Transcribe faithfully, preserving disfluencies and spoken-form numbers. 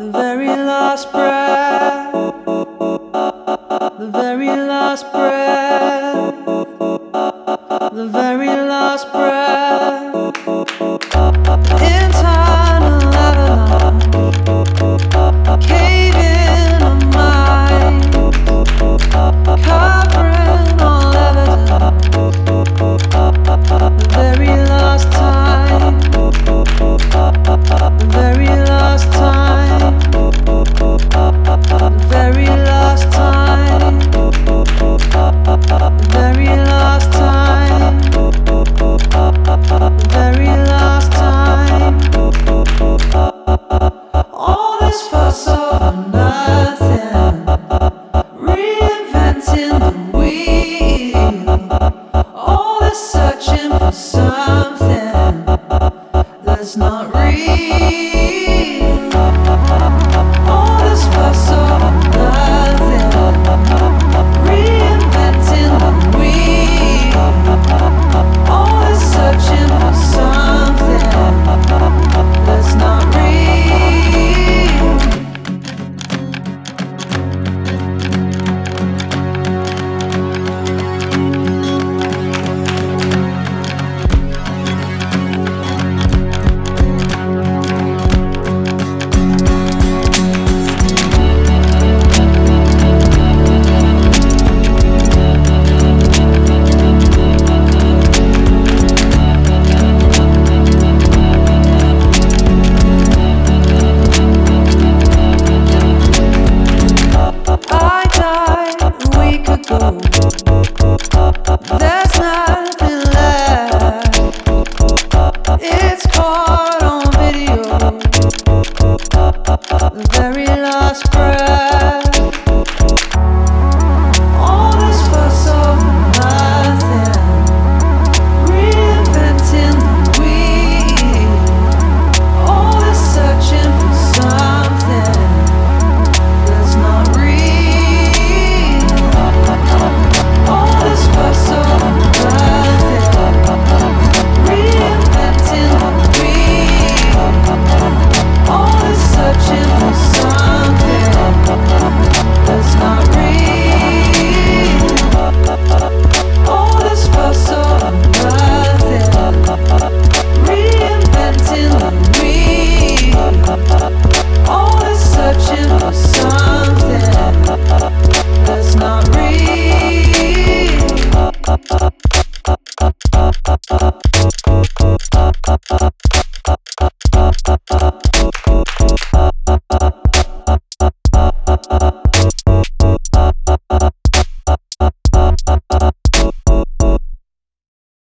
The very last breath, the very last breath, the very last breath. Internal avalanche, caving of mind, covering all evidence. The very last time, the very last time, the very last time, the very last time, the very last time. All this fuss over nothing, reinventing the wheel. All this searching for something that's not real. All this fuss over nothing, reinventing the wheel. All this searching for something that's not real. There's nothing left. It's caught on video. The very last breath.